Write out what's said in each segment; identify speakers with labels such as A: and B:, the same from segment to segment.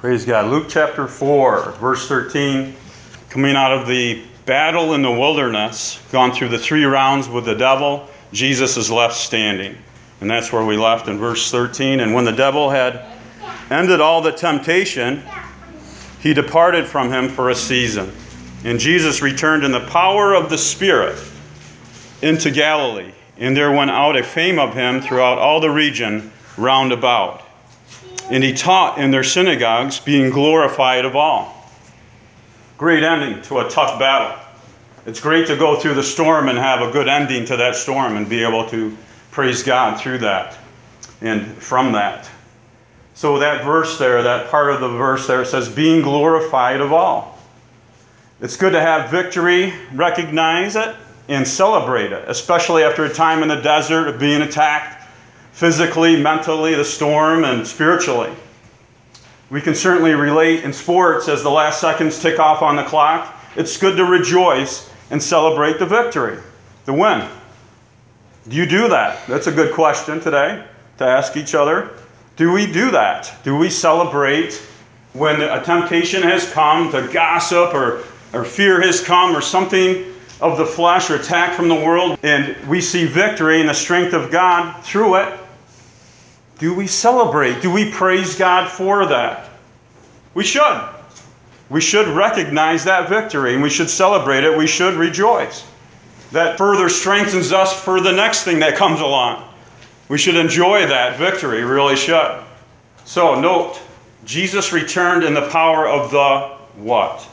A: Praise God. Luke chapter 4, verse 13. Coming out of the battle in the wilderness, gone through the 3 rounds with the devil, Jesus is left standing. And that's where we left in verse 13. And when the devil had ended all the temptation, he departed from him for a season. And Jesus returned in the power of the Spirit into Galilee. And there went out a fame of him throughout all the region round about. And he taught in their synagogues, being glorified of all. Great ending to a tough battle. It's great to go through the storm and have a good ending to that storm and be able to praise God through that and from that. So that verse there, that part of the verse there, says, being glorified of all. It's good to have victory, recognize it, and celebrate it, especially after a time in the desert of being attacked physically, mentally, the storm, and spiritually. We can certainly relate in sports as the last seconds tick off on the clock. It's good to rejoice and celebrate the victory, the win. Do you do that? That's a good question today to ask each other. Do we do that? Do we celebrate when a temptation has come to gossip or fear has come or something of the flesh or attack from the world, and we see victory and the strength of God through it? Do we celebrate? Do we praise God for that? We should. We should recognize that victory, and we should celebrate it. We should rejoice. That further strengthens us for the next thing that comes along. We should enjoy that victory, really should. So note, Jesus returned in the power of the what?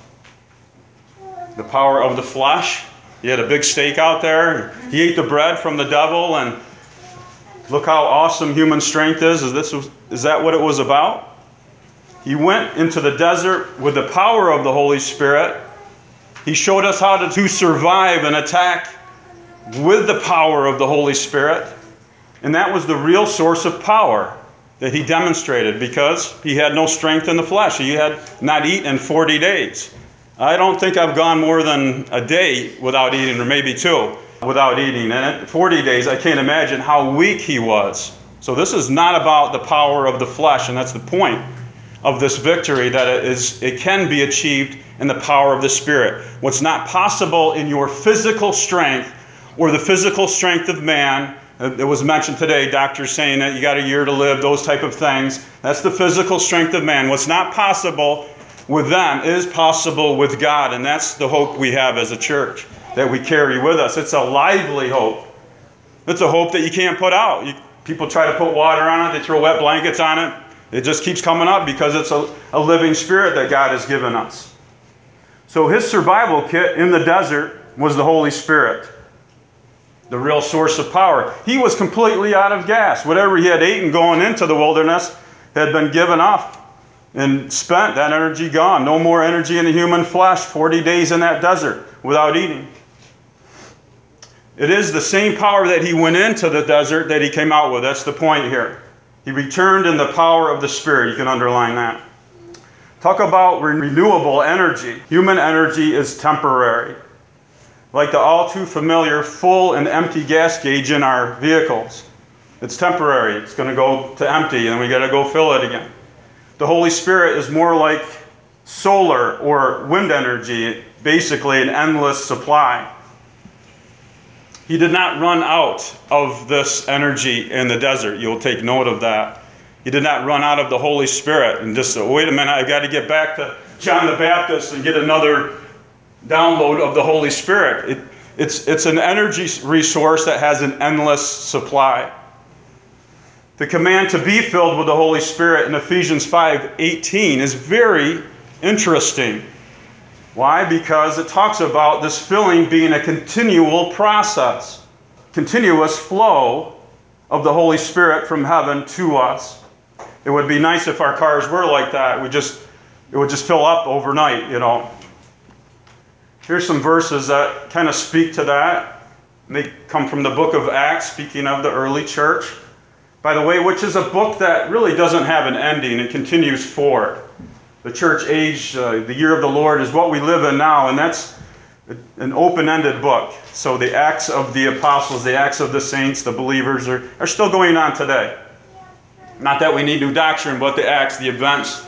A: The power of the flesh. He had a big steak out there. He ate the bread from the devil, and look how awesome human strength is. Is that what it was about? He went into the desert with the power of the Holy Spirit. He showed us how to survive an attack with the power of the Holy Spirit. And that was the real source of power that he demonstrated, because he had no strength in the flesh. He had not eaten in 40 days. I don't think I've gone more than a day without eating, or maybe 2 without eating. And at 40 days, I can't imagine how weak he was. So this is not about the power of the flesh, and that's the point of this victory, that it can be achieved in the power of the Spirit. What's not possible in your physical strength or the physical strength of man, it was mentioned today, doctors saying that you got a year to live, those type of things. That's the physical strength of man. What's not possible with them is possible with God, and that's the hope we have as a church that we carry with us. It's a lively hope. It's a hope that you can't put out. People try to put water on it, they throw wet blankets on it. It just keeps coming up because it's a living spirit that God has given us. So his survival kit in the desert was the Holy Spirit, the real source of power. He was completely out of gas. Whatever he had eaten going into the wilderness had been given up and spent, that energy gone. No more energy in the human flesh, 40 days in that desert without eating. It is the same power that he went into the desert that he came out with. That's the point here. He returned in the power of the Spirit. You can underline that. Talk about renewable energy. Human energy is temporary. Like the all too familiar full and empty gas gauge in our vehicles. It's temporary. It's going to go to empty, and we got to go fill it again. The Holy Spirit is more like solar or wind energy, basically an endless supply. He did not run out of this energy in the desert. You'll take note of that. He did not run out of the Holy Spirit and just say, wait a minute, I've got to get back to John the Baptist and get another download of the Holy Spirit. It's an energy resource that has an endless supply. The command to be filled with the Holy Spirit in Ephesians 5:18 is very interesting. Why? Because it talks about this filling being a continual process, continuous flow of the Holy Spirit from heaven to us. It would be nice if our cars were like that. It would just fill up overnight, you know. Here's some verses that kind of speak to that. They come from the book of Acts, speaking of the early church. By the way, which is a book that really doesn't have an ending. It continues forward. The church age, the year of the Lord, is what we live in now, and that's an open-ended book. So the Acts of the Apostles, the Acts of the Saints, the believers are still going on today. Not that we need new doctrine, but the Acts, the events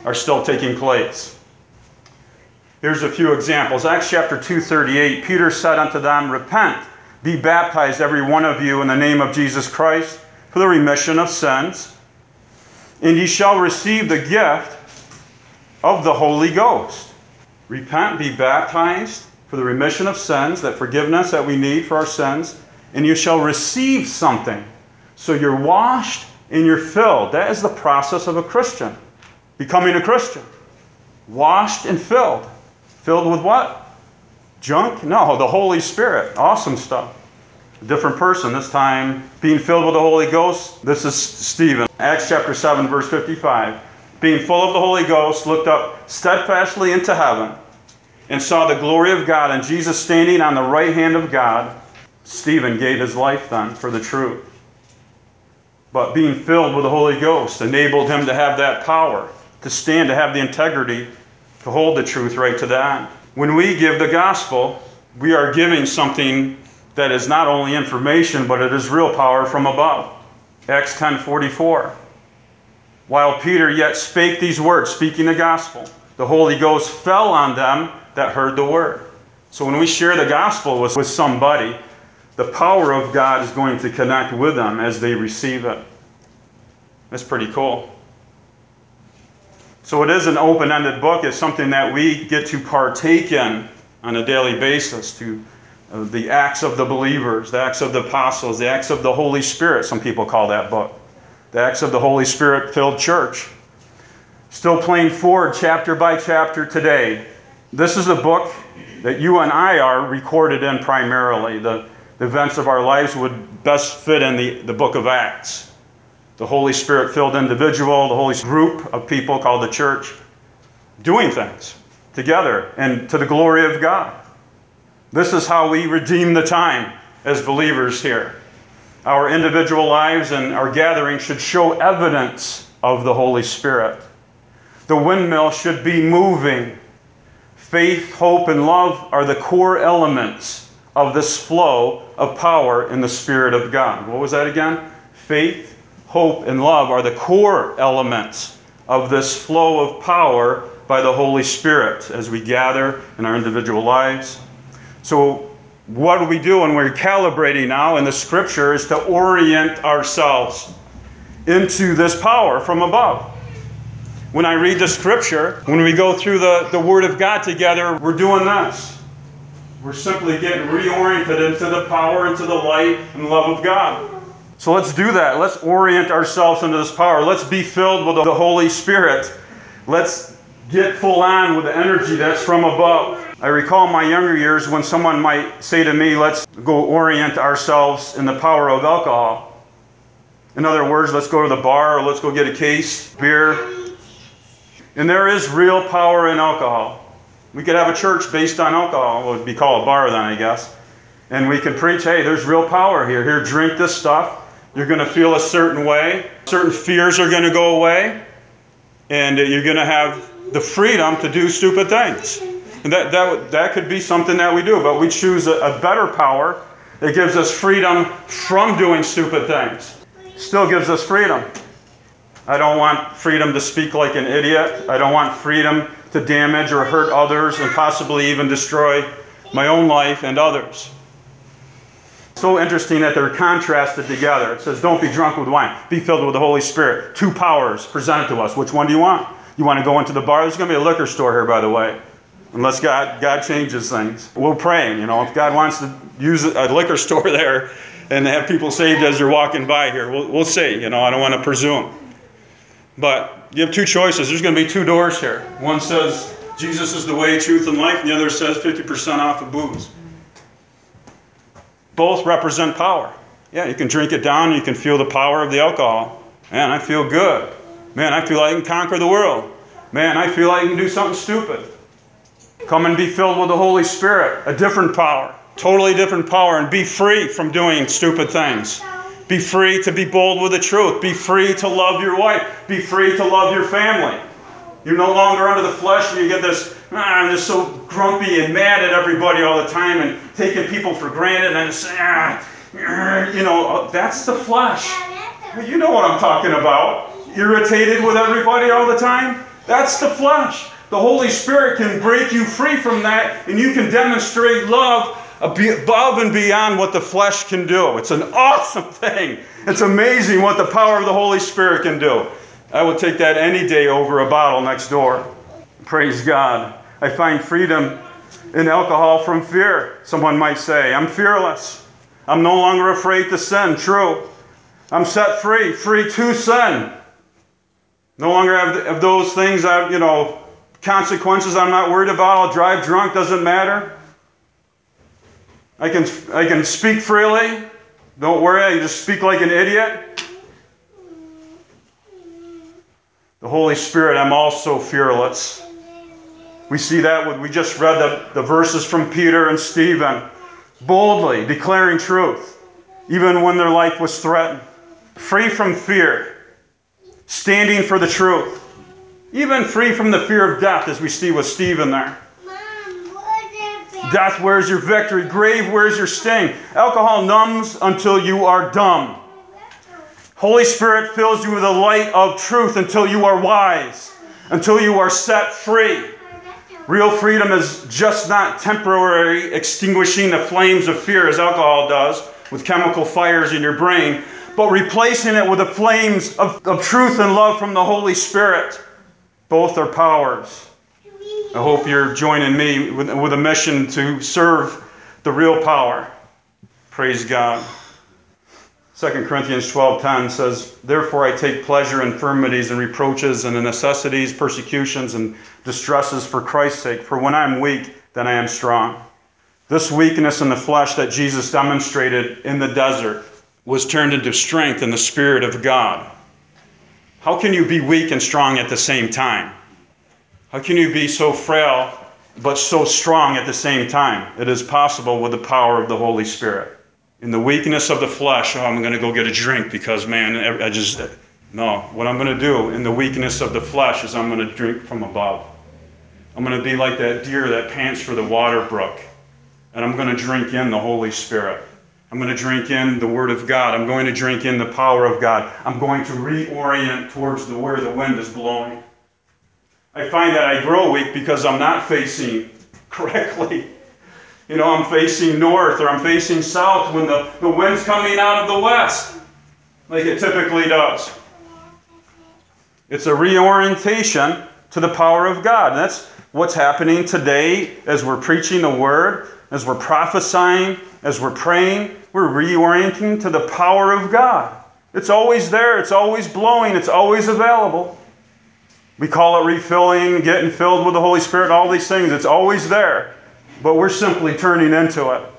A: are still taking place. Here's a few examples. Acts chapter 2:38, Peter said unto them, Repent, be baptized every one of you in the name of Jesus Christ for the remission of sins, and ye shall receive the gift of the Holy Ghost. Repent, be baptized for the remission of sins, that forgiveness that we need for our sins, and you shall receive something. So you're washed and you're filled. That is the process of a Christian, becoming a Christian. Washed and filled. Filled with what? Junk? No, the Holy Spirit. Awesome stuff. A different person this time, being filled with the Holy Ghost. This is Stephen. Acts chapter 7, verse 55. Being full of the Holy Ghost, looked up steadfastly into heaven and saw the glory of God and Jesus standing on the right hand of God. Stephen gave his life then for the truth. But being filled with the Holy Ghost enabled him to have that power, to stand, to have the integrity, to hold the truth right to the end. When we give the gospel, we are giving something that is not only information, but it is real power from above. Acts 10:44. While Peter yet spake these words, speaking the gospel, the Holy Ghost fell on them that heard the word. So when we share the gospel with somebody, the power of God is going to connect with them as they receive it. That's pretty cool. So it is an open-ended book. It's something that we get to partake in on a daily basis, to the Acts of the believers, the Acts of the apostles, the Acts of the Holy Spirit, some people call that book. The Acts of the Holy Spirit-filled church. Still playing forward chapter by chapter today. This is a book that you and I are recorded in primarily. The events of our lives would best fit in the book of Acts. The Holy Spirit-filled individual, the Holy group of people called the church, doing things together and to the glory of God. This is how we redeem the time as believers here. Our individual lives and our gathering should show evidence of the Holy Spirit. The windmill should be moving. Faith, hope, and love are the core elements of this flow of power in the Spirit of God. What was that again? Faith, hope, and love are the core elements of this flow of power by the Holy Spirit as we gather in our individual lives. So what do we do when we're calibrating now in the Scripture is to orient ourselves into this power from above. When I read the Scripture, when we go through the Word of God together, we're doing this. We're simply getting reoriented into the power, into the light and love of God. So let's do that. Let's orient ourselves into this power. Let's be filled with the Holy Spirit. Let's get full on with the energy that's from above. I recall my younger years when someone might say to me, let's go orient ourselves in the power of alcohol. In other words, let's go to the bar or let's go get a case of beer. And there is real power in alcohol. We could have a church based on alcohol. Well, it would be called a bar then, I guess. And we could preach, hey, there's real power here. Here, drink this stuff. You're going to feel a certain way. Certain fears are going to go away. And you're going to have the freedom to do stupid things. And that could be something that we do. But we choose a better power that gives us freedom from doing stupid things. Still gives us freedom. I don't want freedom to speak like an idiot. I don't want freedom to damage or hurt others and possibly even destroy my own life and others. So interesting that they're contrasted together. It says, don't be drunk with wine. Be filled with the Holy Spirit. Two powers presented to us. Which one do you want? You want to go into the bar? There's going to be a liquor store here, by the way. Unless God changes things. We're praying, if God wants to use a liquor store there and have people saved as they're walking by here, we'll see. I don't want to presume. But you have two choices. There's going to be two doors here. One says Jesus is the way, truth, and life, and the other says 50% off of booze. Both represent power. Yeah, you can drink it down and you can feel the power of the alcohol. Man, I feel good. Man, I feel like I can conquer the world. Man, I feel like I can do something stupid. Come and be filled with the Holy Spirit, a different power, totally different power, and be free from doing stupid things. Be free to be bold with the truth. Be free to love your wife. Be free to love your family. You're no longer under the flesh and you get this, I'm just so grumpy and mad at everybody all the time and taking people for granted and just, that's the flesh. You know what I'm talking about. Irritated with everybody all the time. That's the flesh. The Holy Spirit can break you free from that, and you can demonstrate love above and beyond what the flesh can do. It's an awesome thing. It's amazing what the power of the Holy Spirit can do. I would take that any day over a bottle next door. Praise God. I find freedom in alcohol from fear. Someone might say, I'm fearless. I'm no longer afraid to sin. True. I'm set free, free to sin. No longer have those things, consequences I'm not worried about. I'll drive drunk, doesn't matter. I can speak freely. Don't worry, I can just speak like an idiot. The Holy Spirit, I'm also fearless. We see that when we just read the verses from Peter and Stephen, boldly declaring truth, even when their life was threatened. Free from fear, standing for the truth. Even free from the fear of death, as we see with Stephen there. Death, where's your victory? Grave, where's your sting? Alcohol numbs until you are dumb. Holy Spirit fills you with the light of truth until you are wise, until you are set free. Real freedom is just not temporary extinguishing the flames of fear as alcohol does with chemical fires in your brain, but replacing it with the flames of truth and love from the Holy Spirit. Both are powers. I hope you're joining me with a mission to serve the real power. Praise God. 2 Corinthians 12:10 says, Therefore I take pleasure in infirmities and reproaches and in necessities, persecutions and distresses for Christ's sake. For when I am weak, then I am strong. This weakness in the flesh that Jesus demonstrated in the desert was turned into strength in the Spirit of God. How can you be weak and strong at the same time? How can you be so frail but so strong at the same time? It is possible with the power of the Holy Spirit. In the weakness of the flesh, I'm going to go get a drink because, man, no. What I'm going to do in the weakness of the flesh is I'm going to drink from above. I'm going to be like that deer that pants for the water brook. And I'm going to drink in the Holy Spirit. I'm going to drink in the Word of God. I'm going to drink in the power of God. I'm going to reorient towards where the wind is blowing. I find that I grow weak because I'm not facing correctly. I'm facing north or I'm facing south when the wind's coming out of the west, like it typically does. It's a reorientation to the power of God. And that's what's happening today as we're preaching the Word, as we're prophesying, as we're praying. We're reorienting to the power of God. It's always there. It's always blowing. It's always available. We call it refilling, getting filled with the Holy Spirit, all these things. It's always there. But we're simply turning into it.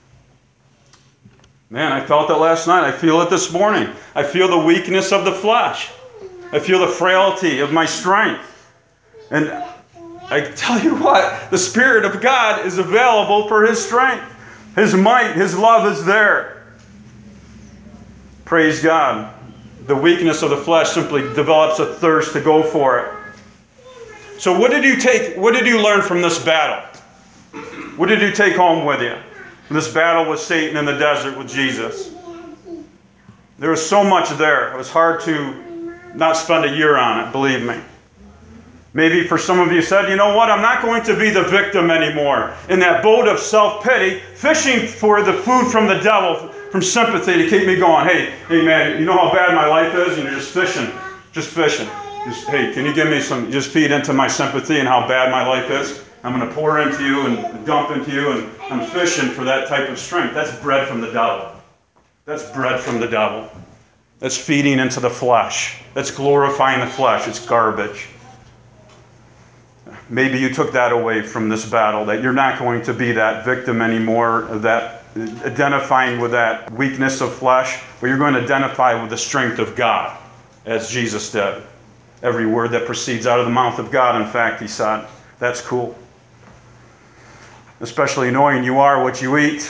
A: Man, I felt it last night. I feel it this morning. I feel the weakness of the flesh. I feel the frailty of my strength. And I tell you what, the Spirit of God is available for His strength. His might, His love is there. Praise God. The weakness of the flesh simply develops a thirst to go for it. So what did you learn from this battle? What did you take home with you? This battle with Satan in the desert with Jesus. There was so much there. It was hard to not spend a year on it, believe me. Maybe for some of you said, you know what, I'm not going to be the victim anymore. In that boat of self-pity, fishing for the food from the devil, from sympathy to keep me going. Hey man, you know how bad my life is? And you're just fishing. Hey, can you give me some, just feed into my sympathy and how bad my life is? I'm going to pour into you and dump into you, and I'm fishing for that type of strength. That's bread from the devil. That's bread from the devil. That's feeding into the flesh. That's glorifying the flesh. It's garbage. Maybe you took that away from this battle, that you're not going to be that victim anymore, that identifying with that weakness of flesh, but you're going to identify with the strength of God, as Jesus did. Every word that proceeds out of the mouth of God, in fact, He said. That's cool. Especially knowing you are what you eat.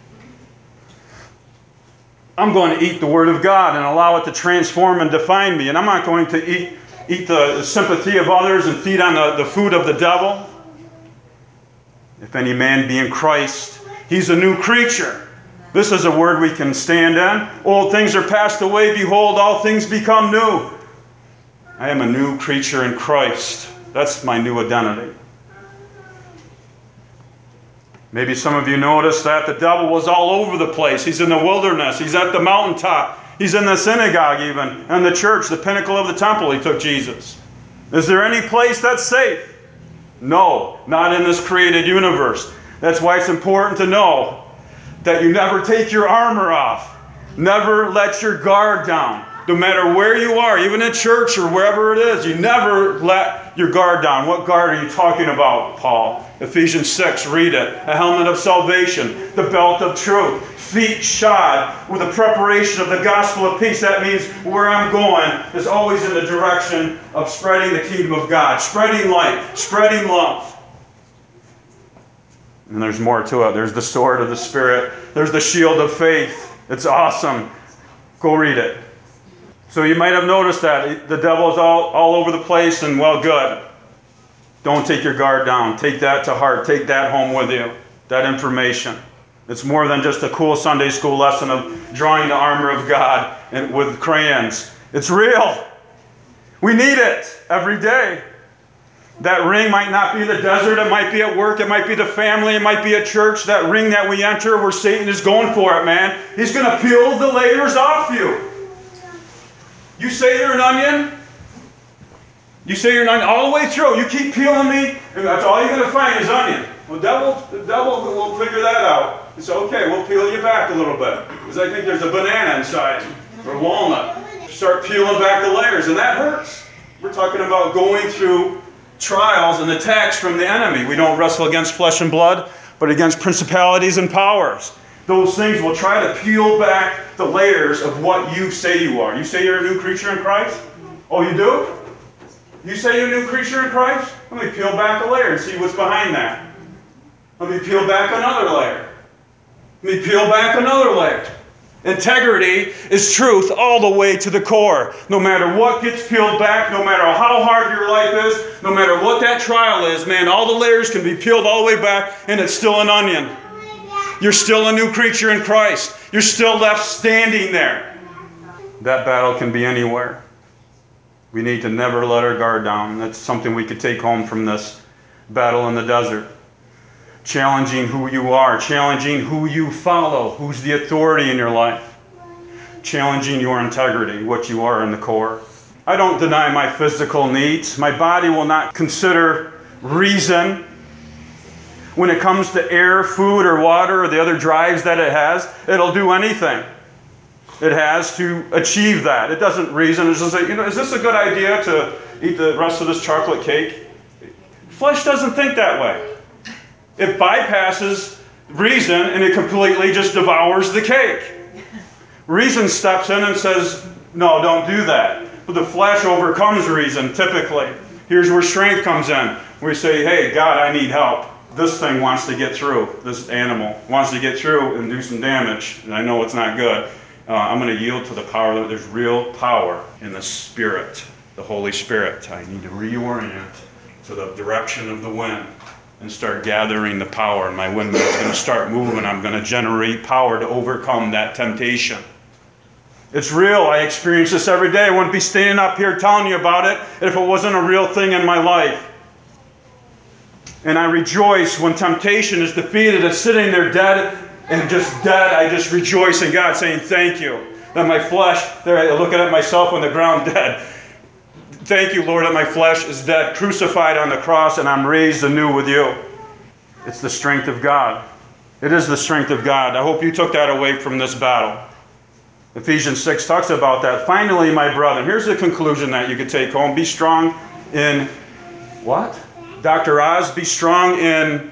A: I'm going to eat the Word of God and allow it to transform and define me. And I'm not going to eat the sympathy of others and feed on the food of the devil. If any man be in Christ, he's a new creature. This is a word we can stand in. Old things are passed away. Behold, all things become new. I am a new creature in Christ. That's my new identity. Maybe some of you noticed that the devil was all over the place. He's in the wilderness. He's at the mountaintop. He's in the synagogue even, and the church, the pinnacle of the temple. He took Jesus. Is there any place that's safe? No, not in this created universe. That's why it's important to know that you never take your armor off. Never let your guard down. No matter where you are, even in church or wherever it is, you never let your guard down. What guard are you talking about, Paul? Ephesians 6, read it. A helmet of salvation, the belt of truth, feet shod with the preparation of the gospel of peace. That means where I'm going is always in the direction of spreading the kingdom of God, spreading light, spreading love. And there's more to it. There's the sword of the Spirit. There's the shield of faith. It's awesome. Go read it. So you might have noticed that the devil is all over the place, and well, good. Don't take your guard down. Take that to heart. Take that home with you, that information. It's more than just a cool Sunday school lesson of drawing the armor of God with crayons. It's real. We need it every day. That ring might not be the desert. It might be at work. It might be the family. It might be at church. That ring that we enter where Satan is going for it, man. He's going to peel the layers off you. You say you're an onion. You say you're an onion all the way through. You keep peeling me, and that's all you're going to find is onion. Well, the devil will figure that out. It's okay. We'll peel you back a little bit. Because I think there's a banana inside, or walnut. Start peeling back the layers, and that hurts. We're talking about going through trials and attacks from the enemy. We don't wrestle against flesh and blood, but against principalities and powers. Those things will try to peel back the layers of what you say you are. You say you're a new creature in Christ? Oh, you do? You say you're a new creature in Christ? Let me peel back a layer and see what's behind that. Let me peel back another layer. Let me peel back another layer. Integrity is truth all the way to the core. No matter what gets peeled back, no matter how hard your life is, no matter what that trial is, man, all the layers can be peeled all the way back, and it's still an onion. You're still a new creature in Christ. You're still left standing there. That battle can be anywhere. We need to never let our guard down. That's something we could take home from this battle in the desert. Challenging who you are, challenging who you follow, who's the authority in your life. Challenging your integrity, what you are in the core. I don't deny my physical needs. My body will not consider reason when it comes to air, food, or water, or the other drives that it has. It'll do anything it has to achieve that. It doesn't reason. It doesn't say, is this a good idea to eat the rest of this chocolate cake? Flesh doesn't think that way. It bypasses reason and it completely just devours the cake. Reason steps in and says, no, don't do that. But the flesh overcomes reason typically. Here's where strength comes in. We say, hey, God, I need help. This thing wants to get through. This animal wants to get through and do some damage. And I know it's not good. I'm going to yield to the power. There's real power in the Spirit, the Holy Spirit. I need to reorient to the direction of the wind and start gathering the power. And my windmill is going to start moving. I'm going to generate power to overcome that temptation. It's real. I experience this every day. I wouldn't be standing up here telling you about it if it wasn't a real thing in my life. And I rejoice when temptation is defeated. It's sitting there dead and just dead. I just rejoice in God saying, thank you. That my flesh, there, looking at myself on the ground dead. Thank you, Lord, that my flesh is dead, crucified on the cross, and I'm raised anew with you. It's the strength of God. It is the strength of God. I hope you took that away from this battle. Ephesians 6 talks about that. Finally, my brethren, here's the conclusion that you could take home. Be strong in what? Dr. Oz, be strong in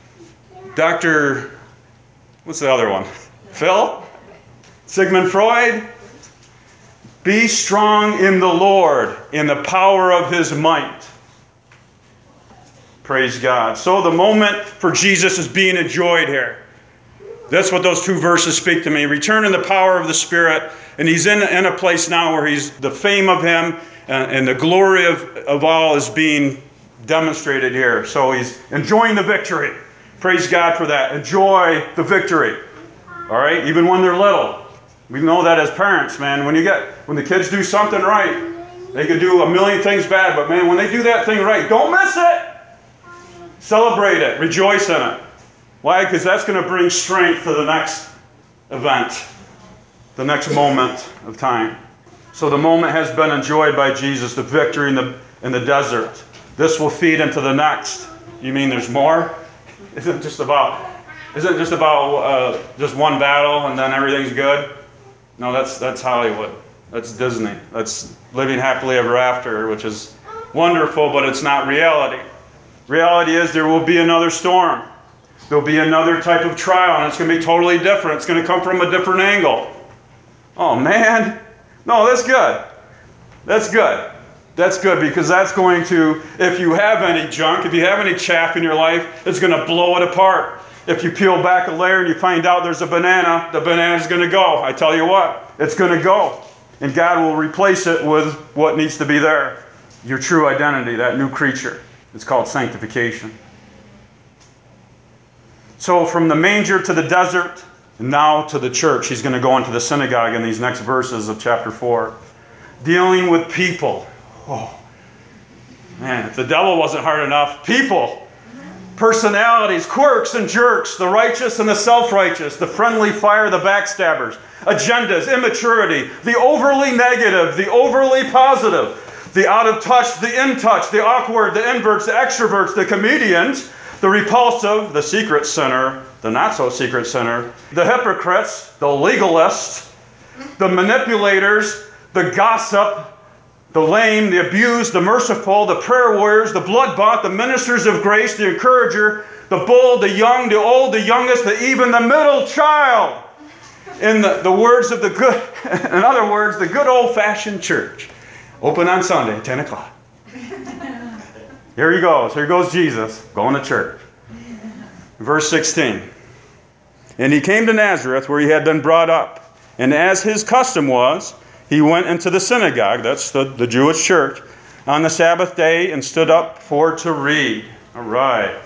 A: what's the other one? Phil? Sigmund Freud? Be strong in the Lord, in the power of His might. Praise God. So the moment for Jesus is being enjoyed here. That's what those two verses speak to me. Return in the power of the Spirit. And He's in a place now where the fame of Him and the glory of all is being demonstrated here. So He's enjoying the victory. Praise God for that. Enjoy the victory. All right? Even when they're little. We know that as parents, man. When the kids do something right, They could do a million things bad, but man, when they do that thing right, don't miss it. Celebrate it. Rejoice in it. Why? Because that's going to bring strength to the next event, the next moment of time. So the moment has been enjoyed by Jesus, the victory in the desert. This will feed into the next. You mean there's more? Isn't it just about just one battle and then everything's good? No, that's Hollywood. That's Disney. That's living happily ever after, which is wonderful, but it's not reality. Reality is there will be another storm. There'll be another type of trial, and it's going to be totally different. It's going to come from a different angle. Oh, man. No, that's good. That's good. That's good, because that's going to, if you have any junk, if you have any chaff in your life, it's going to blow it apart. If you peel back a layer and you find out there's a banana, the banana's going to go. I tell you what, it's going to go. And God will replace it with what needs to be there. Your true identity, that new creature. It's called sanctification. So from the manger to the desert, and now to the church. He's going to go into the synagogue in these next verses of chapter 4. Dealing with people. Oh, man, if the devil wasn't hard enough, people. Personalities, quirks and jerks, the righteous and the self-righteous, the friendly fire, the backstabbers, agendas, immaturity, the overly negative, the overly positive, the out of touch, the in touch, the awkward, the inverts, the extroverts, the comedians, the repulsive, the secret sinner, the not so secret sinner, the hypocrites, the legalists, the manipulators, the gossip, the lame, the abused, the merciful, the prayer warriors, the blood-bought, the ministers of grace, the encourager, the bold, the young, the old, the youngest, even the middle child. In the words of the good, in other words, the good old-fashioned church. Open on Sunday, 10 o'clock. Here he goes. Here goes Jesus going to church. Verse 16. And he came to Nazareth, where he had been brought up. And as his custom was, he went into the synagogue, that's the Jewish church, on the Sabbath day and stood up to read. All right.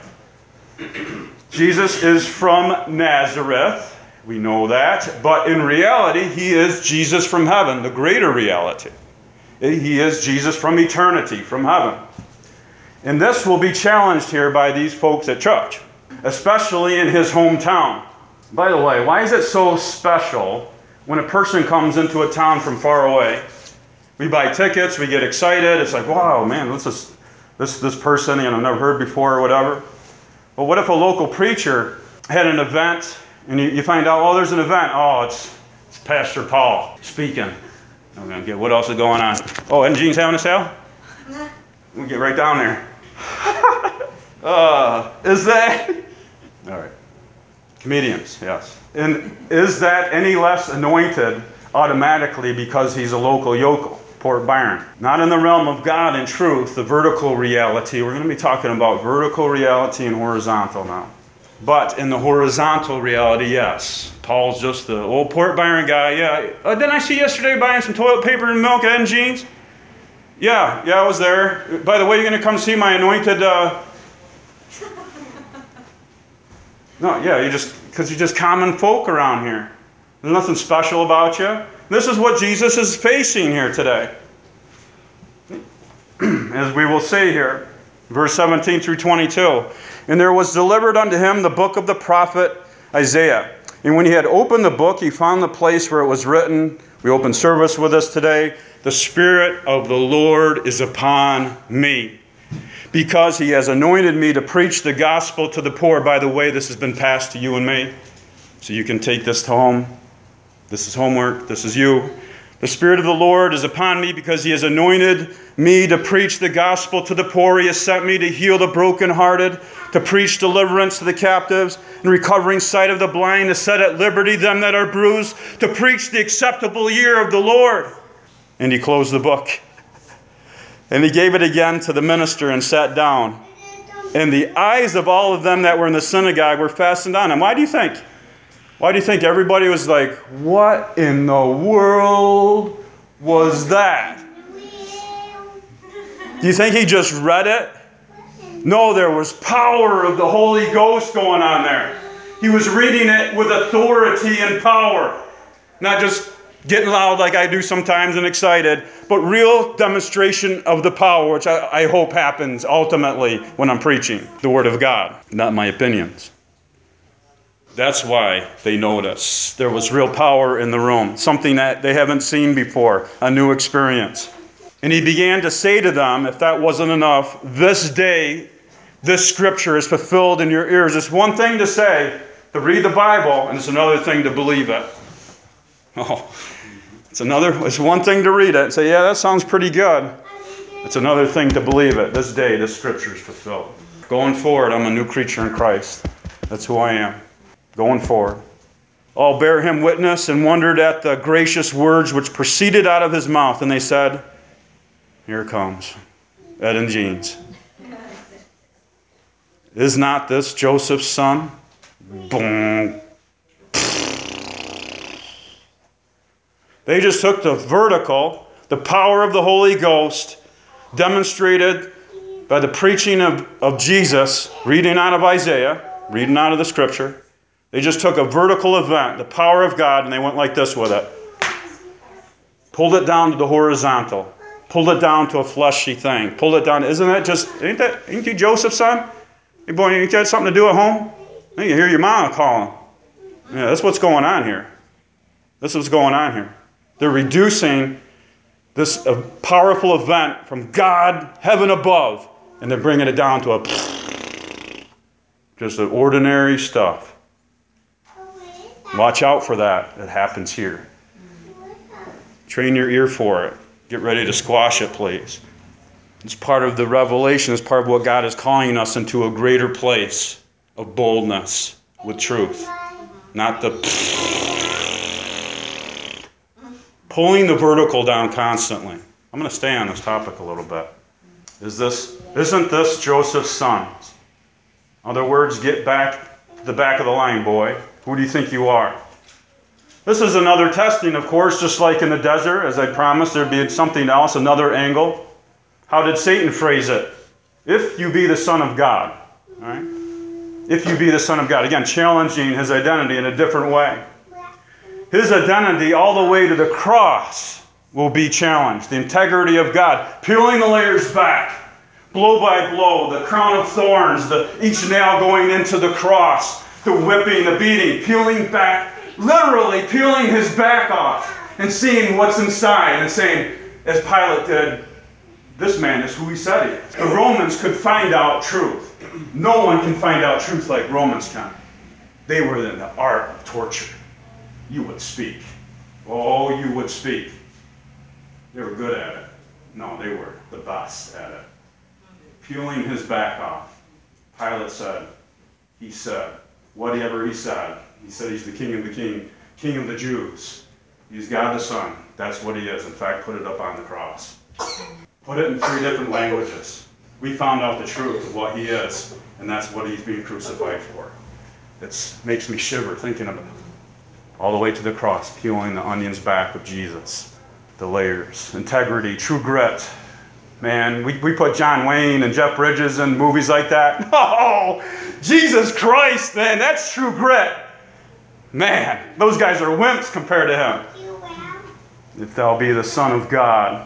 A: Jesus is from Nazareth. We know that. But in reality, he is Jesus from heaven, the greater reality. He is Jesus from eternity, from heaven. And this will be challenged here by these folks at church, especially in his hometown. By the way, why is it so special when a person comes into a town from far away? We buy tickets, we get excited. It's like, wow, man, this person, never heard before or whatever. But what if a local preacher had an event and you find out, oh, there's an event. Oh, it's Pastor Paul speaking. Okay, what else is going on? Oh, and Gene's having a sale? We'll get right down there. Is that? All right. Comedians, yes. And is that any less anointed automatically because he's a local yokel, Port Byron? Not in the realm of God and truth, the vertical reality. We're going to be talking about vertical reality and horizontal now. But in the horizontal reality, yes. Paul's just the old Port Byron guy. Yeah. Didn't I see you yesterday buying some toilet paper and milk and jeans? Yeah, I was there. By the way, you're going to come see my anointed... No, yeah, because you're just common folk around here. There's nothing special about you. This is what Jesus is facing here today. As we will see here, verse 17 through 22. And there was delivered unto him the book of the prophet Isaiah. And when he had opened the book, he found the place where it was written. We open service with us today. The Spirit of the Lord is upon me, because he has anointed me to preach the gospel to the poor. By the way, this has been passed to you and me, so you can take this home. This is homework. This is you. The Spirit of the Lord is upon me because he has anointed me to preach the gospel to the poor. He has sent me to heal the brokenhearted, to preach deliverance to the captives, and recovering sight of the blind, to set at liberty them that are bruised, to preach the acceptable year of the Lord. And he closed the book. And he gave it again to the minister and sat down. And the eyes of all of them that were in the synagogue were fastened on him. Why do you think? Why do you think everybody was like, what in the world was that? Do you think he just read it? No, there was power of the Holy Ghost going on there. He was reading it with authority and power. Not just getting loud like I do sometimes and excited, but real demonstration of the power, which I hope happens ultimately when I'm preaching the Word of God, not my opinions. That's why they noticed. There was real power in the room, something that they haven't seen before, a new experience. And he began to say to them, if that wasn't enough, this day, this scripture is fulfilled in your ears. It's one thing to say, to read the Bible, and it's another thing to believe it. Oh, it's one thing to read it and say, yeah, that sounds pretty good. It's another thing to believe it. This day, this scripture is fulfilled. Going forward, I'm a new creature in Christ. That's who I am. Going forward. All bear him witness and wondered at the gracious words which proceeded out of his mouth. And they said, here it comes, Ed and Jeans. Is not this Joseph's son? Boom. They just took the vertical, the power of the Holy Ghost, demonstrated by the preaching of Jesus, reading out of Isaiah, reading out of the scripture. They just took a vertical event, the power of God, and they went like this with it. Pulled it down to the horizontal. Pulled it down to a fleshy thing. Pulled it down. Ain't you Joseph's son? Hey boy, ain't you had something to do at home? You hear your mama calling. Yeah, that's what's going on here. This is what's going on here. They're reducing this powerful event from God, heaven above, and they're bringing it down to just ordinary stuff. Watch out for that. It happens here. Train your ear for it. Get ready to squash it, please. It's part of the revelation. It's part of what God is calling us into a greater place of boldness with truth. Not the pulling the vertical down constantly. I'm going to stay on this topic a little bit. Isn't this Joseph's son? In other words, get back to the back of the line, boy. Who do you think you are? This is another testing, of course, just like in the desert. As I promised, there'd be something else, another angle. How did Satan phrase it? If you be the Son of God. All right? If you be the Son of God. Again, challenging his identity in a different way. His identity all the way to the cross will be challenged. The integrity of God. Peeling the layers back. Blow by blow. The crown of thorns. Each nail going into the cross. The whipping, the beating. Peeling back. Literally peeling his back off. And seeing what's inside. And saying, as Pilate did, this man is who he said he is. The Romans could find out truth. No one can find out truth like Romans can. They were in the art of torture. You would speak. Oh, you would speak. They were good at it. No, they were the best at it. Peeling his back off. Pilate said, whatever he said he's the king of the king of the Jews. He's God the Son. That's what he is. In fact, put it up on the cross. Put it in 3 different languages. We found out the truth of what he is, and that's what he's being crucified for. It makes me shiver thinking about it. All the way to the cross, peeling the onions back of Jesus. The layers. Integrity, true grit. Man, we put John Wayne and Jeff Bridges in movies like that. Oh, Jesus Christ, man, that's true grit. Man, those guys are wimps compared to him. If thou be the Son of God.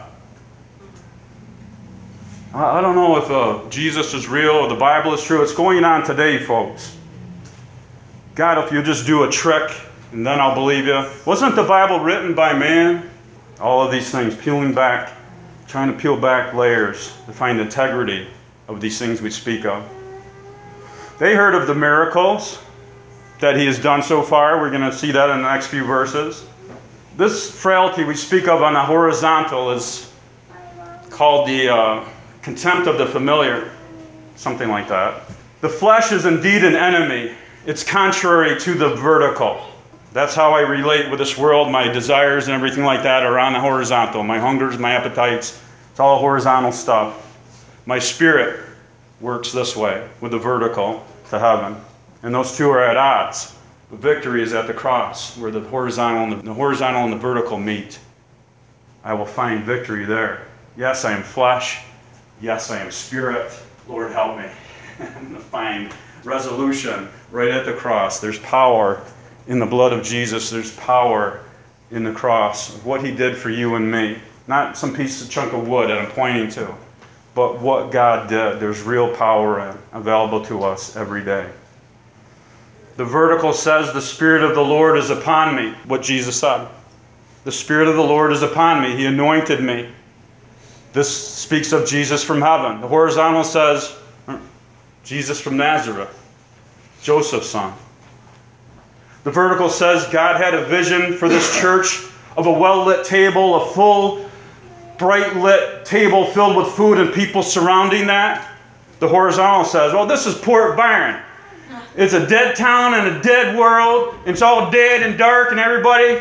A: I don't know if Jesus is real or the Bible is true. It's going on today, folks. God, if you just do a trick, and then I'll believe you. Wasn't the Bible written by man? All of these things, peeling back, trying to peel back layers to find integrity of these things we speak of. They heard of the miracles that he has done so far. We're going to see that in the next few verses. This frailty we speak of on the horizontal is called the contempt of the familiar, something like that. The flesh is indeed an enemy. It's contrary to the vertical. That's how I relate with this world. My desires and everything like that are on the horizontal. My hungers, my appetites, it's all horizontal stuff. My spirit works this way with the vertical to heaven. And those two are at odds. The victory is at the cross where the horizontal and the vertical meet. I will find victory there. Yes, I am flesh. Yes, I am spirit. Lord, help me. I'm going to find resolution right at the cross. There's power in the blood of Jesus. There's power in the cross, of what he did for you and me. Not some chunk of wood that I'm pointing to, but what God did. There's real power available to us every day. The vertical says, the Spirit of the Lord is upon me, what Jesus said. The Spirit of the Lord is upon me. He anointed me. This speaks of Jesus from heaven. The horizontal says, Jesus from Nazareth, Joseph's son. The vertical says, God had a vision for this church of a well-lit table, a full, bright-lit table filled with food and people surrounding that. The horizontal says, well, this is Port Byron. It's a dead town and a dead world. It's all dead and dark and everybody.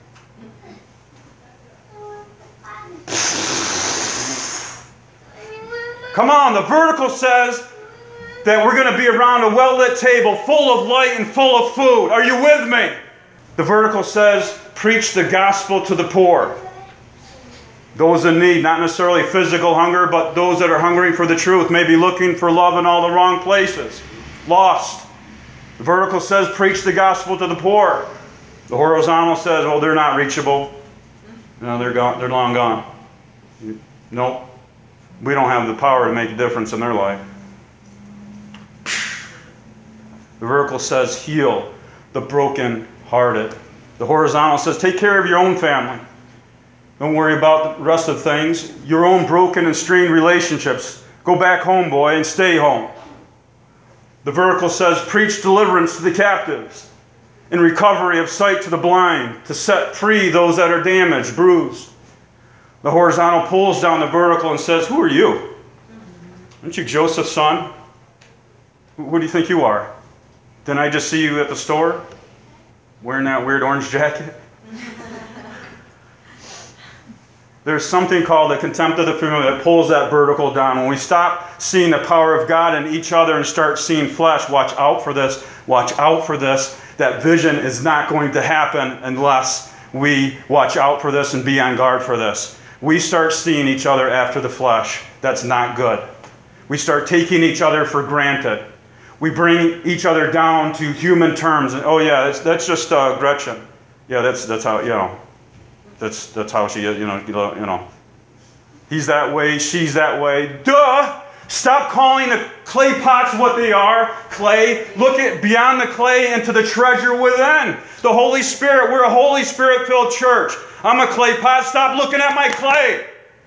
A: Come on, the vertical says that we're going to be around a well-lit table full of light and full of food. Are you with me? The vertical says, preach the gospel to the poor. Those in need, not necessarily physical hunger, but those that are hungering for the truth, maybe looking for love in all the wrong places. Lost. The vertical says, preach the gospel to the poor. The horizontal says, well, they're not reachable. No, they're gone. They're long gone. Nope. We don't have the power to make a difference in their life. The vertical says, heal the broken-hearted. The horizontal says, take care of your own family. Don't worry about the rest of things. Your own broken and strained relationships. Go back home, boy, and stay home. The vertical says, preach deliverance to the captives and recovery of sight to the blind, to set free those that are damaged, bruised. The horizontal pulls down the vertical and says, who are you? Aren't you Joseph's son? What do you think you are? Didn't I just see you at the store wearing that weird orange jacket? There's something called the contempt of the familiar that pulls that vertical down. When we stop seeing the power of God in each other and start seeing flesh, watch out for this, watch out for this. That vision is not going to happen unless we watch out for this and be on guard for this. We start seeing each other after the flesh. That's not good. We start taking each other for granted. We bring each other down to human terms. And, oh yeah, that's just Gretchen. Yeah, that's how, you know. That's how she is, you know. He's that way, she's that way. Duh! Stop calling the clay pots what they are, clay. Look at beyond the clay into the treasure within. The Holy Spirit. We're a Holy Spirit-filled church. I'm a clay pot. Stop looking at my clay.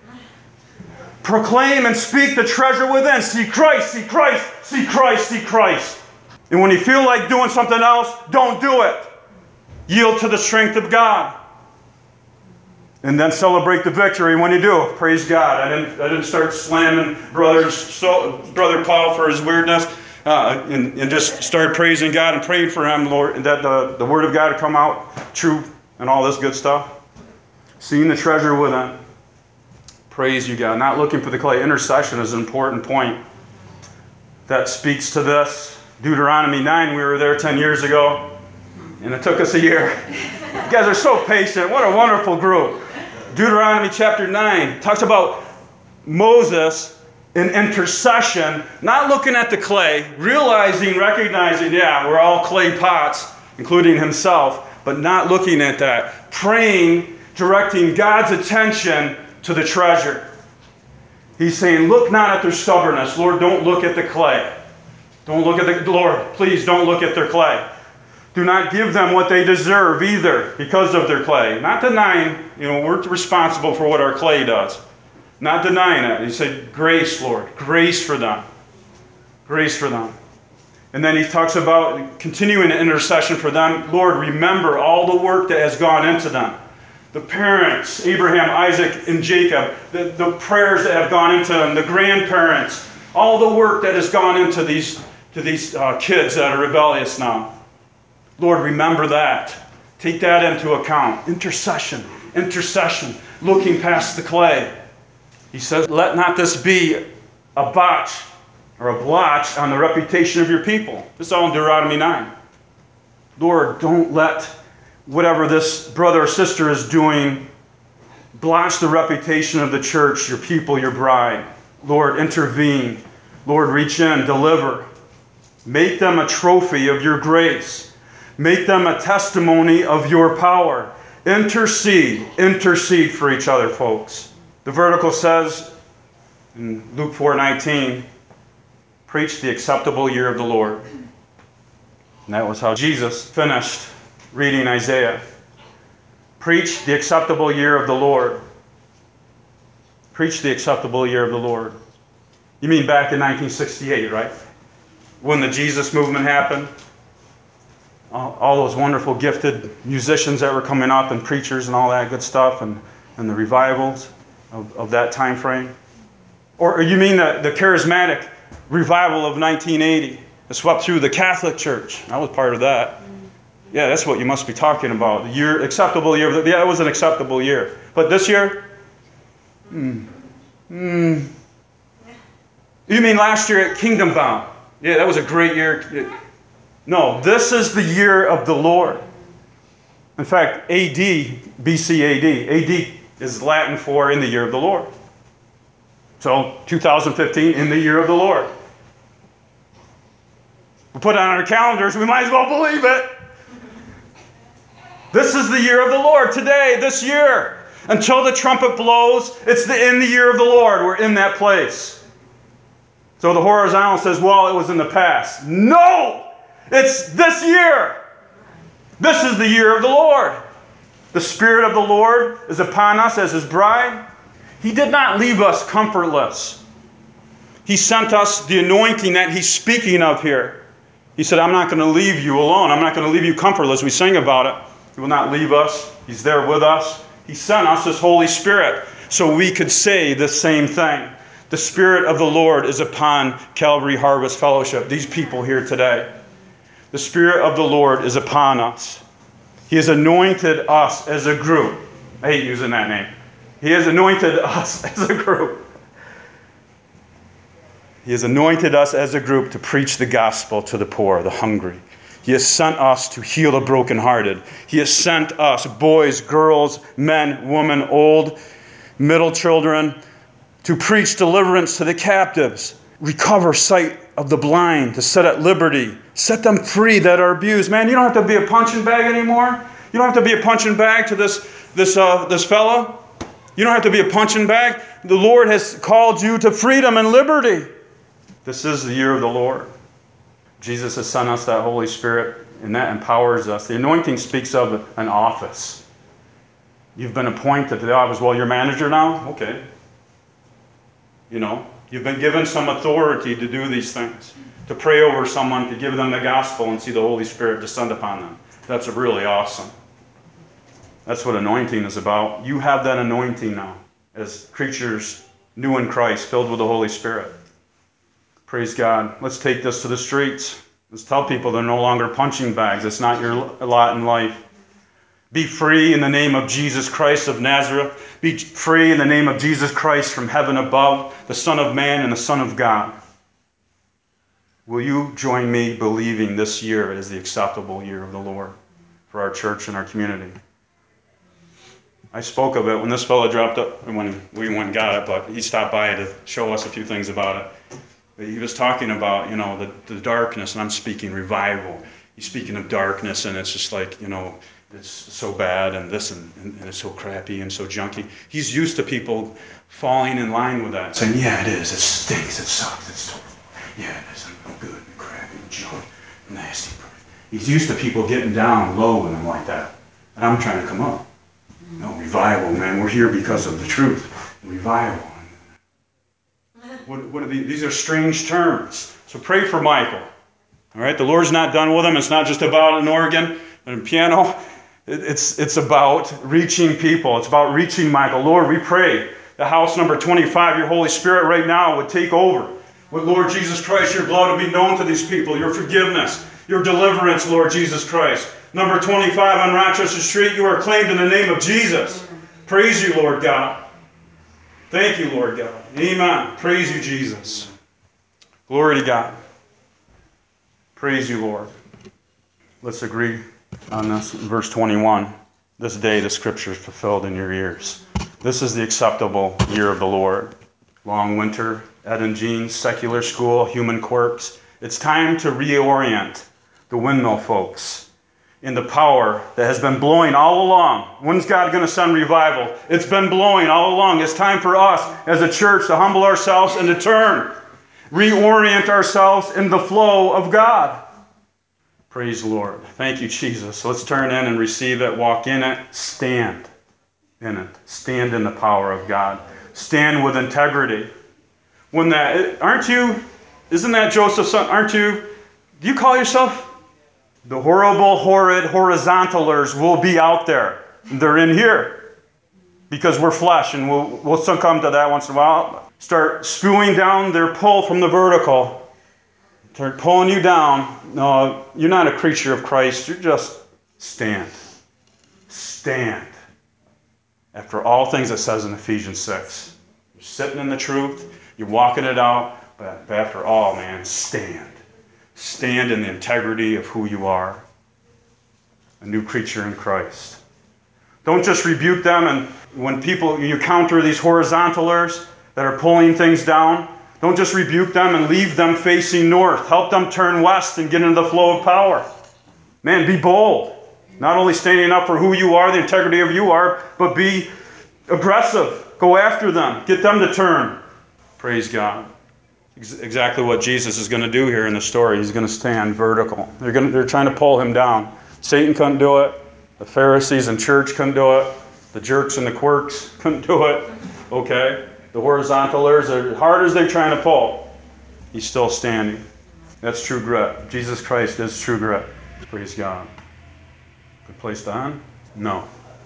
A: Proclaim and speak the treasure within. See Christ, see Christ, see Christ, see Christ. And when you feel like doing something else, don't do it. Yield to the strength of God. And then celebrate the victory when you do. Praise God. I didn't start slamming Brother Paul for his weirdness, and just start praising God and praying for him, Lord, and that the Word of God would come out true and all this good stuff. Seeing the treasure within. Praise you, God. Not looking for the clay. Intercession is an important point. That speaks to this. Deuteronomy 9, we were there 10 years ago, and it took us a year. You guys are so patient. What a wonderful group. Deuteronomy chapter 9 talks about Moses in intercession, not looking at the clay, recognizing, yeah, we're all clay pots, including himself, but not looking at that. Praying, directing God's attention to the treasure. He's saying, look not at their stubbornness. Lord, don't look at the clay. Don't look at the, Lord, please don't look at their clay. Do not give them what they deserve either because of their clay. Not denying, we're responsible for what our clay does. Not denying it. He said, grace, Lord. Grace for them. Grace for them. And then he talks about continuing intercession for them. Lord, remember all the work that has gone into them. The parents, Abraham, Isaac, and Jacob. The prayers that have gone into them. The grandparents. All the work that has gone into these kids that are rebellious now. Lord, remember that. Take that into account. Intercession. Intercession. Looking past the clay. He says, let not this be a botch or a blotch on the reputation of your people. This is all in Deuteronomy 9. Lord, don't let whatever this brother or sister is doing blotch the reputation of the church, your people, your bride. Lord, intervene. Lord, reach in, deliver. Make them a trophy of your grace. Make them a testimony of your power. Intercede. Intercede for each other, folks. The vertical says in Luke 4:19, preach the acceptable year of the Lord. And that was how Jesus finished reading Isaiah. Preach the acceptable year of the Lord. Preach the acceptable year of the Lord. You mean back in 1968, right? When the Jesus movement happened? All those wonderful gifted musicians that were coming up and preachers and all that good stuff and the revivals of that time frame? Or you mean the charismatic revival of 1980 that swept through the Catholic Church? I was part of that. Yeah, that's what you must be talking about. The year, acceptable year. Yeah, it was an acceptable year. But this year? You mean last year at Kingdom Bound? Yeah, that was a great year. No, this is the year of the Lord. In fact, AD, BC AD. AD is Latin for in the year of the Lord. So 2015, in the year of the Lord. We put it on our calendars, we might as well believe it. This is the year of the Lord today, this year. Until the trumpet blows, it's in the year of the Lord. We're in that place. So the horizontal says, well, it was in the past. No! It's this year. This is the year of the Lord. The Spirit of the Lord is upon us as His bride. He did not leave us comfortless. He sent us the anointing that He's speaking of here. He said, I'm not going to leave you alone. I'm not going to leave you comfortless. We sing about it. He will not leave us. He's there with us. He sent us His Holy Spirit so we could say the same thing. The Spirit of the Lord is upon Calvary Harvest Fellowship, these people here today. The Spirit of the Lord is upon us. He has anointed us as a group. I hate using that name. He has anointed us as a group. He has anointed us as a group to preach the gospel to the poor, the hungry. He has sent us to heal the brokenhearted. He has sent us, boys, girls, men, women, old, middle children, to preach deliverance to the captives, recover sight of the blind, to set at liberty, set them free that are abused. Man, you don't have to be a punching bag anymore. You don't have to be a punching bag to this fella. You don't have to be a punching bag. The Lord has called you to freedom and liberty. This is the year of the Lord. Jesus has sent us that Holy Spirit, and that empowers us. The anointing speaks of an office. You've been appointed to the office. Well, you're manager now? Okay. You know, you've been given some authority to do these things, to pray over someone, to give them the gospel and see the Holy Spirit descend upon them. That's really awesome. That's what anointing is about. You have that anointing now as creatures new in Christ, filled with the Holy Spirit. Praise God. Let's take this to the streets. Let's tell people they're no longer punching bags. It's not your lot in life. Be free in the name of Jesus Christ of Nazareth. Be free in the name of Jesus Christ from heaven above, the Son of Man and the Son of God. Will you join me believing this year is the acceptable year of the Lord for our church and our community? I spoke of it when this fellow dropped up, and when we went and got it, but he stopped by to show us a few things about it. But he was talking about, the darkness, and I'm speaking revival. He's speaking of darkness, and it's just like, it's so bad, and this, and it's so crappy and so junky. He's used to people falling in line with that, saying, yeah, it is, it stinks, it sucks, it's so, yeah, it is, no good, and crappy, and junk, nasty. He's used to people getting down low and like that. And I'm trying to come up. No, revival, man. We're here because of the truth. Revival. What are these are strange terms. So pray for Michael. All right, the Lord's not done with him. It's not just about an organ and a piano. It's about reaching people. It's about reaching Michael. Lord, we pray the house number 25, your Holy Spirit right now would take over. With Lord Jesus Christ, your blood would be known to these people. Your forgiveness, your deliverance, Lord Jesus Christ. Number 25 on Rochester Street, you are claimed in the name of Jesus. Praise you, Lord God. Thank you, Lord God. Amen. Praise you, Jesus. Glory to God. Praise you, Lord. Let's agree on this. Verse 21. This day the scripture is fulfilled in your ears. This is the acceptable year of the Lord. Long winter, Ed and Jean's secular school, human quirks. It's time to reorient the windmill folks in the power that has been blowing all along. When's God going to send revival? It's been blowing all along. It's time for us as a church to humble ourselves and to turn, reorient ourselves in the flow of God. Praise the Lord. Thank you, Jesus. Let's turn in and receive it, walk in it, stand in it. Stand in the power of God. Stand with integrity. Isn't that Joseph's son? Do you call yourself? The horrible, horrid horizontalers will be out there. They're in here because we're flesh, and we'll succumb to that once in a while. Start spewing down their pull from the vertical. Start pulling you down. No, you're not a creature of Christ. You're just stand. Stand. After all things it says in Ephesians 6. You're sitting in the truth. You're walking it out. But after all, man, stand. Stand in the integrity of who you are. A new creature in Christ. Don't just rebuke them, and when you encounter these horizontalers that are pulling things down, don't just rebuke them and leave them facing north. Help them turn west and get into the flow of power. Man, be bold. Not only standing up for who you are, the integrity of you are, but be aggressive. Go after them. Get them to turn. Praise God. Exactly what Jesus is going to do here in the story. He's going to stand vertical. They're trying to pull him down. Satan couldn't do it. The Pharisees and church couldn't do it. The jerks and the quirks couldn't do it. Okay? The horizontalers, as hard as they're trying to pull, he's still standing. That's true grit. Jesus Christ is true grit. Praise God. Good place to end? No.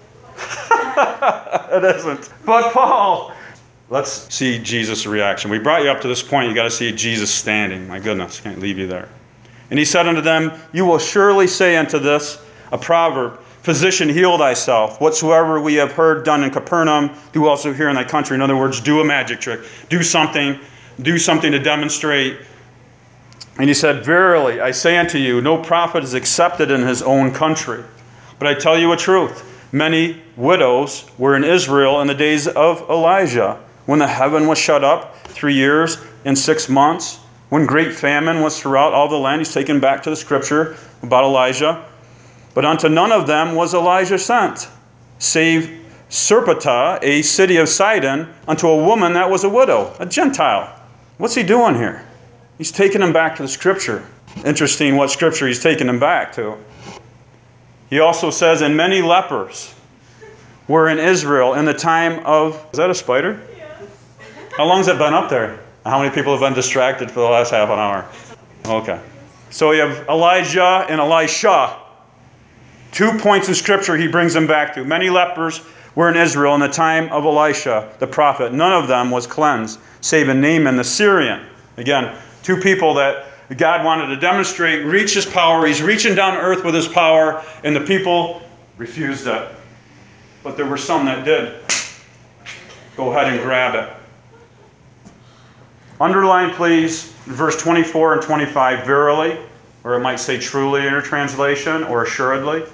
A: It isn't. But Paul... Let's see Jesus' reaction. We brought you up to this point. You got to see Jesus standing. My goodness, can't leave you there. And he said unto them, you will surely say unto this, a proverb, physician, heal thyself. Whatsoever we have heard done in Capernaum, do also here in thy country. In other words, do a magic trick. Do something to demonstrate. And he said, verily, I say unto you, no prophet is accepted in his own country. But I tell you a truth. Many widows were in Israel in the days of Elijah, when the heaven was shut up 3 years and 6 months, when great famine was throughout all the land. He's taken back to the scripture about Elijah. But unto none of them was Elijah sent, save Sarepta, a city of Sidon, unto a woman that was a widow, a Gentile. What's he doing here? He's taking them back to the scripture. Interesting what scripture he's taking them back to. He also says, and many lepers were in Israel in the time of... Is that a spider? How long has it been up there? How many people have been distracted for the last half an hour? Okay. So you have Elijah and Elisha. 2 points of scripture he brings them back to. Many lepers were in Israel in the time of Elisha, the prophet. None of them was cleansed, save Naaman the Syrian. Again, 2 people that God wanted to demonstrate, reach his power. He's reaching down to earth with his power, and the people refused it. But there were some that did. Go ahead and grab it. Underline, please, verse 24 and 25, verily, or it might say truly in your translation, or assuredly.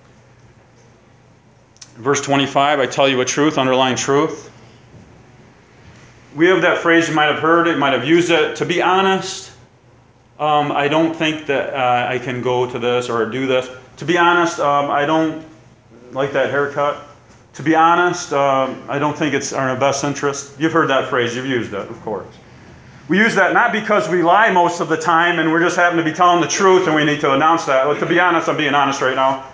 A: Verse 25, I tell you a truth, underline truth. We have that phrase, you might have heard it, might have used it. To be honest, I don't think that I can go to this or do this. To be honest, I don't like that haircut. To be honest, I don't think it's in our best interest. You've heard that phrase, you've used it, of course. We use that not because we lie most of the time and we're just happen to be telling the truth and we need to announce that. Well, to be honest, I'm being honest right now.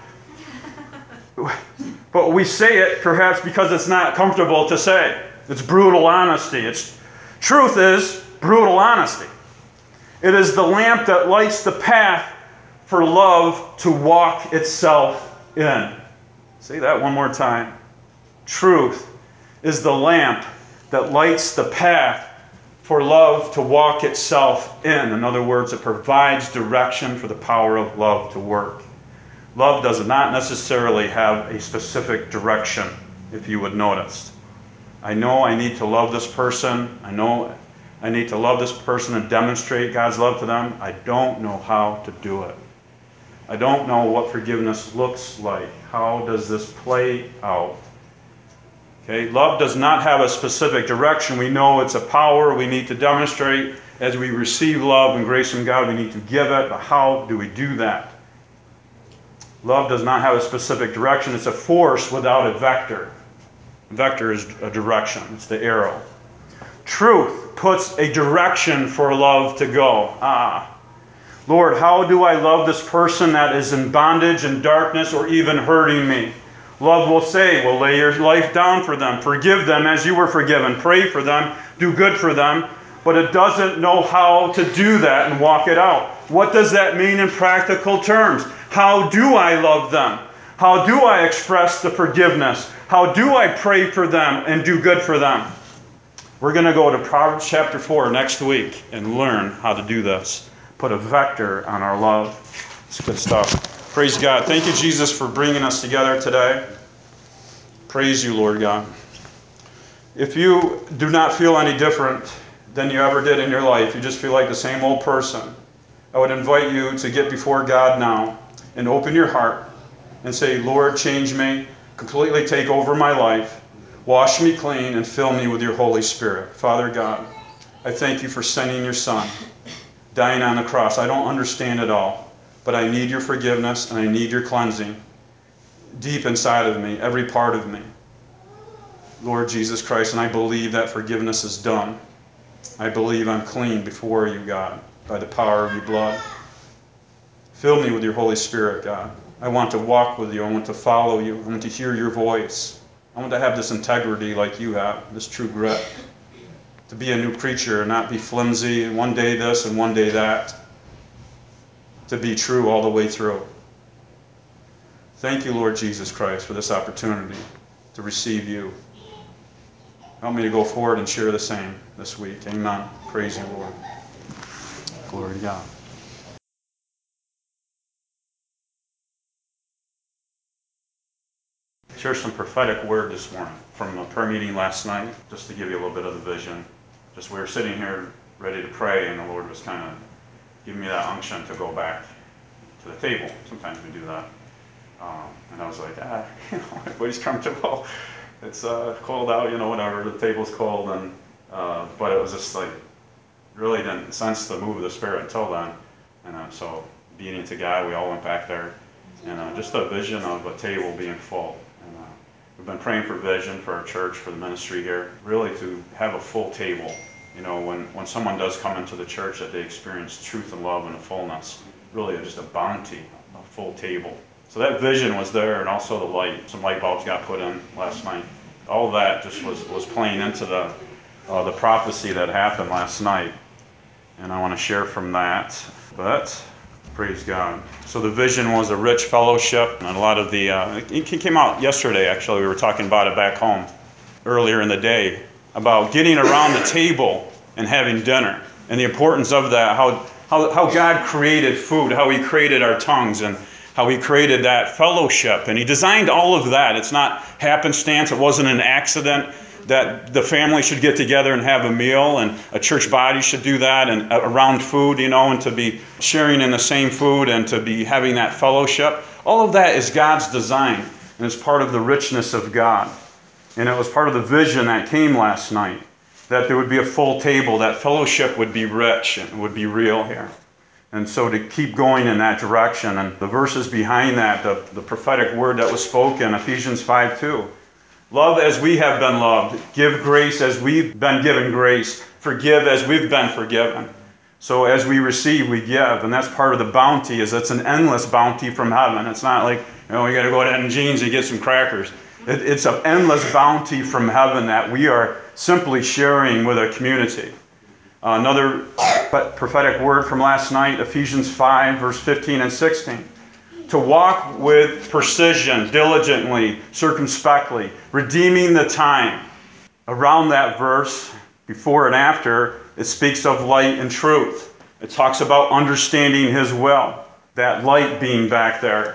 A: But we say it perhaps because it's not comfortable to say. It's brutal honesty. Truth is brutal honesty. It is the lamp that lights the path for love to walk itself in. Say that one more time. Truth is the lamp that lights the path for love to walk itself in. In other words, it provides direction for the power of love to work. Love does not necessarily have a specific direction, if you would notice. I know I need to love this person. I know I need to love this person and demonstrate God's love to them. I don't know how to do it. I don't know what forgiveness looks like. How does this play out? Okay, love does not have a specific direction. We know it's a power we need to demonstrate. As we receive love and grace from God, we need to give it. But how do we do that? Love does not have a specific direction. It's a force without a vector. Vector is a direction. It's the arrow. Truth puts a direction for love to go. Lord, how do I love this person that is in bondage and darkness or even hurting me? Love will say, well, lay your life down for them. Forgive them as you were forgiven. Pray for them. Do good for them. But it doesn't know how to do that and walk it out. What does that mean in practical terms? How do I love them? How do I express the forgiveness? How do I pray for them and do good for them? We're going to go to Proverbs chapter 4 next week and learn how to do this. Put a vector on our love. It's good stuff. Praise God. Thank you, Jesus, for bringing us together today. Praise you, Lord God. If you do not feel any different than you ever did in your life, you just feel like the same old person, I would invite you to get before God now and open your heart and say, Lord, change me, completely take over my life, wash me clean, and fill me with your Holy Spirit. Father God, I thank you for sending your Son, dying on the cross. I don't understand it all, but I need your forgiveness and I need your cleansing deep inside of me, every part of me. Lord Jesus Christ, and I believe that forgiveness is done. I believe I'm clean before you, God, by the power of your blood. Fill me with your Holy Spirit, God. I want to walk with you. I want to follow you. I want to hear your voice. I want to have this integrity like you have, this true grit. To be a new creature and not be flimsy, and one day this and one day that. To be true all the way through. Thank you, Lord Jesus Christ, for this opportunity to receive you. Help me to go forward and share the same this week. Amen. Praise you, Lord. Glory to God. Share some prophetic word this morning from a prayer meeting last night, just to give you a little bit of the vision. Just we were sitting here ready to pray, and the Lord was kind of giving me that unction to go back to the table. Sometimes we do that. And I was like, everybody's comfortable. It's cold out, whatever. The table's cold, and but it was just like really didn't sense the move of the Spirit until then. And so being to God, we all went back there, and just a vision of a table being full. We've been praying for vision for our church, for the ministry here, really to have a full table. When someone does come into the church, that they experience truth and love and a fullness, really just a bounty, a full table. So that vision was there, and also the light. Some light bulbs got put in last night. All of that just was playing into the prophecy that happened last night, and I want to share from that. But praise God. So the vision was a rich fellowship, and a lot of it came out yesterday, actually. We were talking about it back home earlier in the day, about getting around the table and having dinner, and the importance of that, how God created food, how he created our tongues, and how he created that fellowship. And he designed all of that. It's not happenstance. It wasn't an accident that the family should get together and have a meal, and a church body should do that, and around food, and to be sharing in the same food and to be having that fellowship. All of that is God's design, and it's part of the richness of God. And it was part of the vision that came last night, that there would be a full table, that fellowship would be rich and would be real here. And so to keep going in that direction, and the verses behind that, the prophetic word that was spoken, Ephesians 5:2. Love as we have been loved. Give grace as we've been given grace. Forgive as we've been forgiven. So as we receive, we give. And that's part of the bounty, is it's an endless bounty from heaven. It's not like, you got to go to N Jeans and get some crackers. It's an endless bounty from heaven that we are simply sharing with our community. Another prophetic word from last night, Ephesians 5, verse 15 and 16. To walk with precision, diligently, circumspectly, redeeming the time. Around that verse, before and after, it speaks of light and truth. It talks about understanding his will. That light being back there.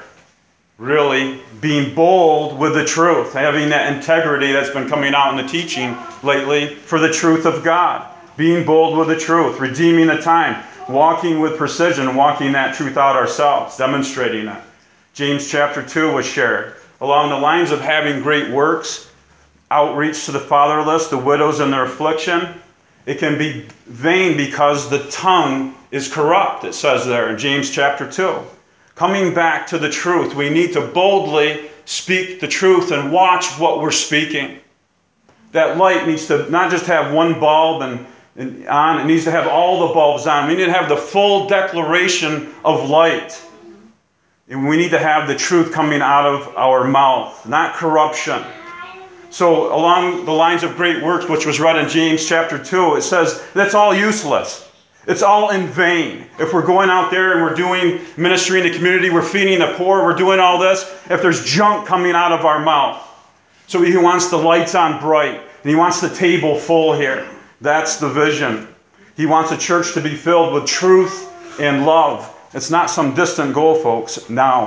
A: Really being bold with the truth. Having that integrity that's been coming out in the teaching lately for the truth of God. Being bold with the truth. Redeeming the time. Walking with precision, walking that truth out ourselves, demonstrating it. James chapter 2 was shared. Along the lines of having great works, outreach to the fatherless, the widows in their affliction, it can be vain because the tongue is corrupt, it says there in James chapter 2. Coming back to the truth. We need to boldly speak the truth and watch what we're speaking. That light needs to not just have one bulb and on, it needs to have all the bulbs on. We need to have the full declaration of light. And we need to have the truth coming out of our mouth, not corruption. So along the lines of great works, which was read in James chapter 2, it says that's all useless. It's all in vain. If we're going out there and we're doing ministry in the community, we're feeding the poor, we're doing all this, if there's junk coming out of our mouth. So he wants the lights on bright, and he wants the table full here. That's the vision. He wants a church to be filled with truth and love. It's not some distant goal, folks, now.